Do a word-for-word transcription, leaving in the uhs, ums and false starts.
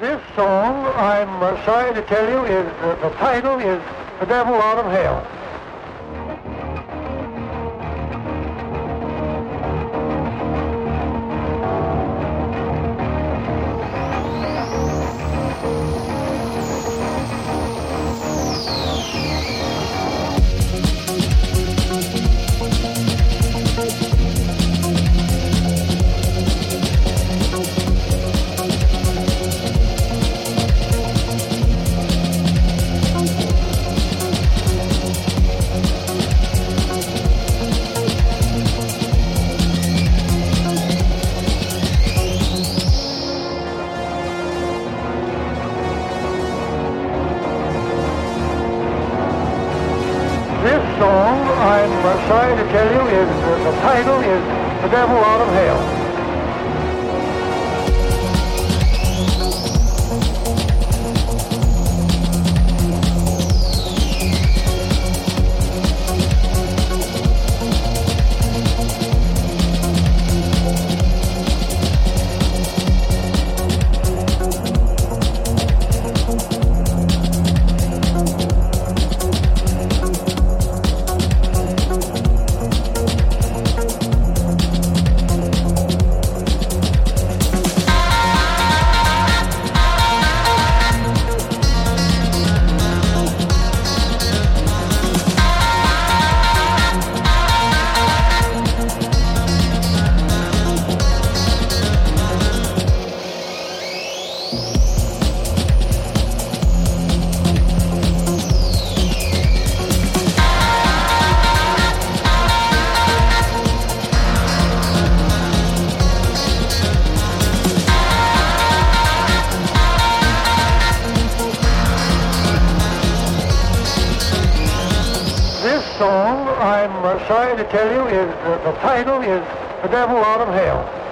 This song, I'm uh, sorry to tell you, is uh, the title is The Devil Out of Hell. This song, I'm uh, sorry to tell you, is uh, the title is The Devil Out of Hell. This song, I'm uh, sorry to tell you, is uh, the title is The Devil Out of Hell.